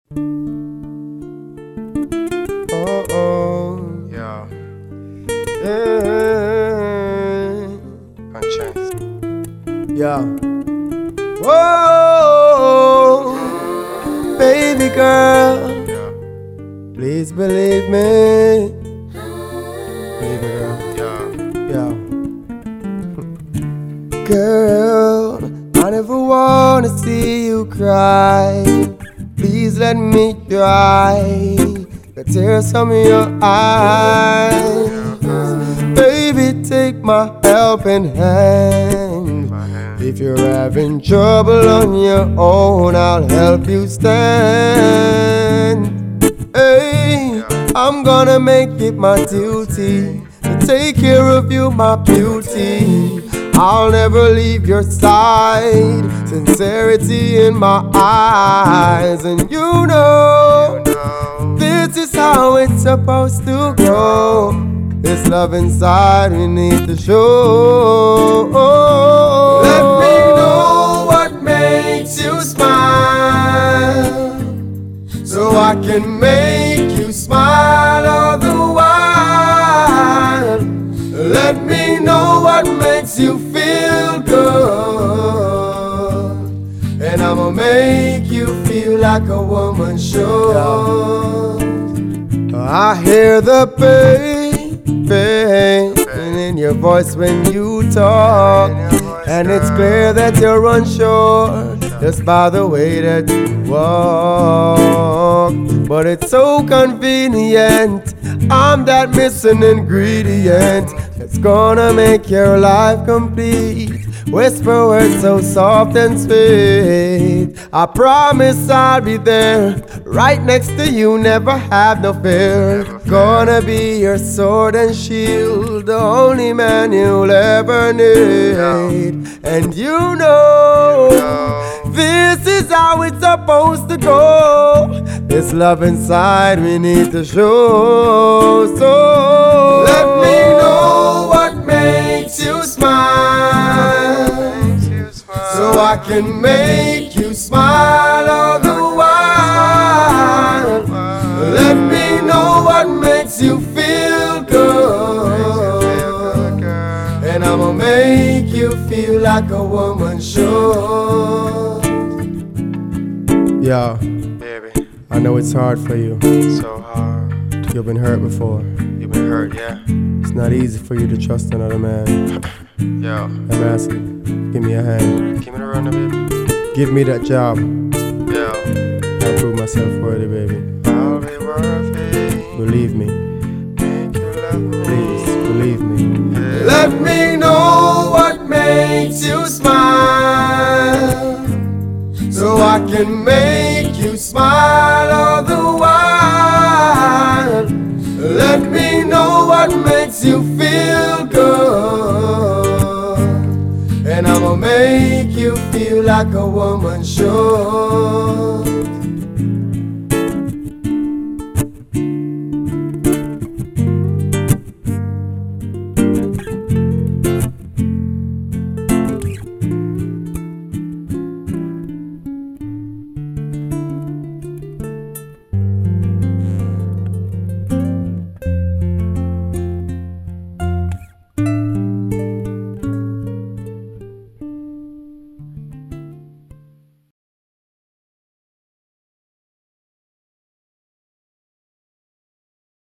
Oh, oh. Yeah, Yeah. conscience. Yeah. Whoa, baby girl, Yeah, please believe me. Believe me, girl. yeah, Yeah. Girl, I never wanna see you cry. Please let me dry the tears from your eyes. Baby, take my helping hand. my hand. If you're having trouble on your own, I'll help you stand. Hey, I'm gonna make it my duty to take care of you, my beauty. I'll never leave your side. Sincerity in my eyes, and you know this is how it's supposed to go. This love inside we need to show. Let me know what makes you smile, so I can make you smile all the while. Let me know what makes you feel good, and I'ma make you feel like a woman should. I hear the pain in your voice when you talk, and it's clear that you're unsure just by the way that you walk. But it's so convenient, I'm that missing ingredient that's gonna make your life complete. Whisper words so soft and sweet. I promise I'll be there, right next to you, never have no fear. Gonna be your sword and shield, the only man you'll ever need. And you know, this is how it's supposed to go. This love inside we need to show. So let me know what makes you smile, so I can make you smile all the while. Let me know what makes you feel good, and I'ma make you feel like a woman should. Yeah, Baby, I know it's hard for you. so hard. You've been hurt before. You been hurt, yeah. It's not easy for you to trust another man. Yo, I'm asking, give me a hand. give me the run, baby. Give me that job. Yo, I'll prove myself worthy, baby. I'll be worth it. Believe me. Make you love me. Please, believe me. Let me know what makes you smile, so I can make you smile all the while. Let me know what makes you feel good, and I'ma make you feel like a woman should.